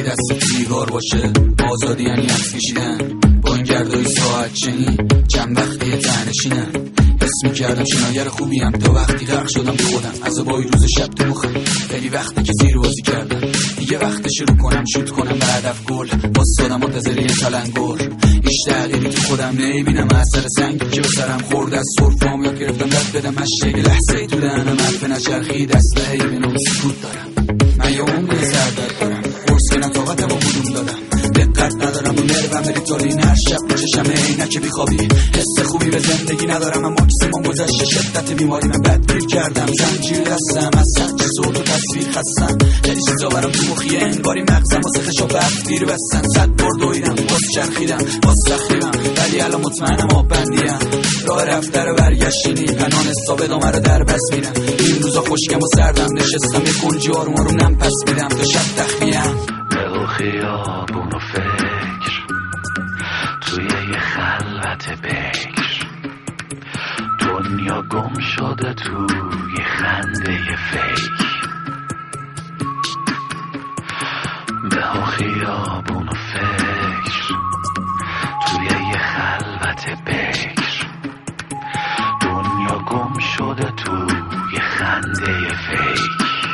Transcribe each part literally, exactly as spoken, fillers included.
دست سیگار باشه. آزادی یعنی عکس کشیدن با این گردای ساعت چنی، چند وقتی تنشینم. حس میکردم شناگر خوبیم تا وقتی غرق شدم به خودم. از بای روز شب تو مخم، خیلی وقته که زیر بازی کردم. دیگه وقت شروع کنم شوت کنم به هدف گل. باستادم منتظر یه تلنگر، هیچ تغییری تو خودم نمیبینم. اثر سنگی که به سرم خورد از سرفام یاد گرفتم رد بدم. مشته لحظه تو دهنم حرف نچرخید، اسلحه‌ای به نام سکوت دارم. من یه عمری سردرد دارم، قرص کنم طاقت با کدوم دادم. دقت ندارم رو نروم بریتالین، هر شب تو چشم عینک بیخوابی. حس خوبی به زندگی ندارم، اما ماکسیموم گذشته شدت بیماری. من بدگیر کردم، زنجیر دستم، از سر چیز و تو تصویر خستم. خیلی چیزا برام تو مخیه، انگاری مغزم واسه خشاب بفتیر بستن. صد بار دویدم، باز چرخیدم، باز سخیدم، ولی الان مطمئنم آب بندیم. راه رفته رو برگشتینی، پنان حساب دامه رو در بس میرم. این روزا خشکم و سردم، نشستم یه کنجی آروم آروم نم پس میدم تا شب تخمیم. به خیابون و فکر توی یه خلوت بکر، دنیا گم شده توی خنده فیک. به خیابون و فکر توی یه خلوت بکر، دنیا گم شده توی خنده فیک.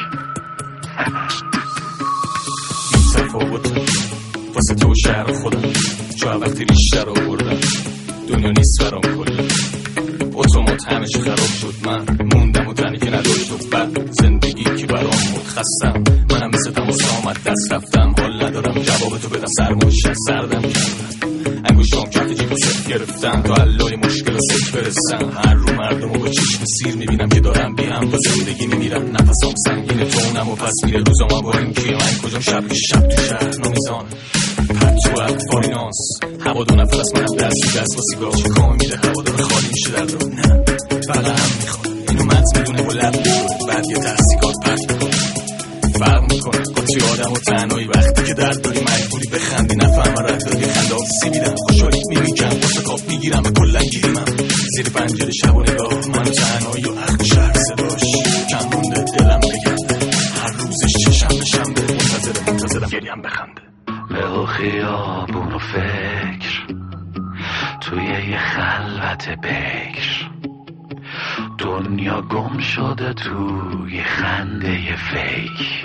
تفاوت واسه تو شهر خودم، جا وقتی ریشتر آوردم. دنیا نیست برام کلی، اتومات همه چی خراب شد. من موندم و تنی که نداشت و بعد زندگی که برام بود. خستم منم مثل تماس آمد دست رفتم. حال ندارم جواب تو بدم، سرمایش سردم کردم. انگوشتام کف جیب صرف گرفتم تا علای مشکل سک برسم. هر رو مردم و با چشم سیر میبینم که دارم بیم با زندگی میمیرم. نفسام سنگینه تونم و پس میره روزام با این کیه. من کجام شب که شب تو شهر نمیزان پرتو فاینانس. هوا دو نفر از منم دستی دست با سیگار. چه کام میره هوا داره خالی میشه در رو. نه فقط هم میخواد اینو مت میدونه با لب میدونه، بعد یه تحصیقات پرت میکنه. فرق میکنه با تی آدم و تنهایی. وقتی که درد داری مجبوری بخندی، نفهم رد داری خنده آفیسی میدم. خوشحالی میمیکم واسه کاف میگیرم، کلن گیریمم زیر پنجره شب و نگاه. من تنهایی و عقل شهر صداش کم مونده دلم بگنده. هر روزش چشم به شنبه منتظر منتظرم گریم بخنده. به خیابون و فکر توی یه خلوت بکر، دنیا گم شده توی خنده فیک.